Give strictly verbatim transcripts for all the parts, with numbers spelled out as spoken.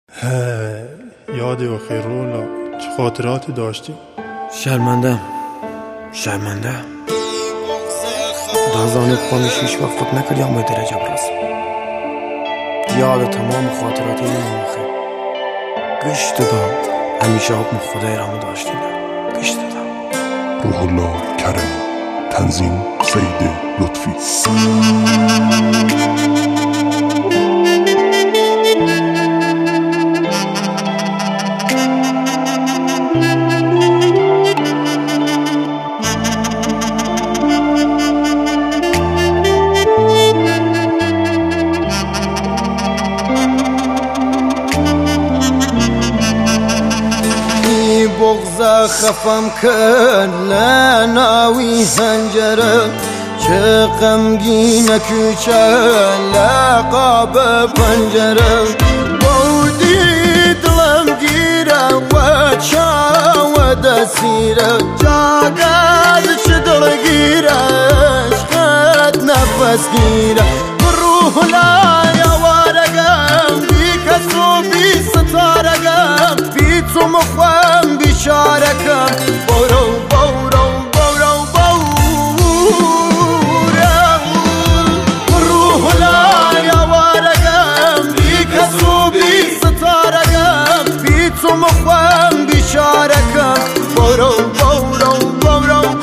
یاد و خیرولا چه خاطراتی داشتی؟ شرمندم شرمنده دازانت پامیش هیچ وقت فکر نکردیم به درجه برسم. یاد تمام خاطراتی نمخه گشت دادم. همیشه حکم خدای رامو داشتیم. گشت دادم. روح الله کرمی، تنظیم سید لطفی. بغض خفم کن لناوی هنجره چه غمگین کوچه لقاب پنجره بودی دلم گیره و چاو دسیره جاگل چه دلگیره عشقت نفس گیره روح لای وارگم بی کس و بی ستارگم بی تو مخوام بیچارکم برو برو برو برو روح لای وارگم بی کس و بی ستارگم بی تو مخوام بیچارکم برو برو برو برو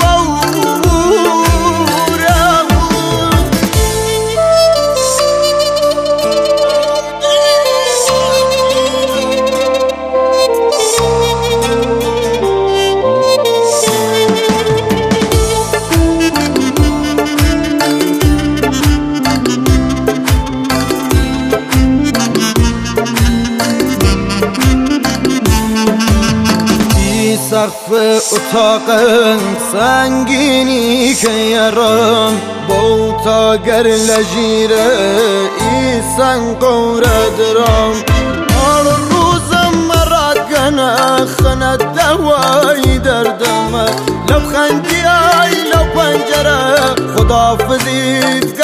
سقف اتاقم سنگینی که یارم بوتا گر لجیره ای سنگوره درم آل روزم مرگنه خند دوایی دردم لبخندی ای لب پنجره خدافزی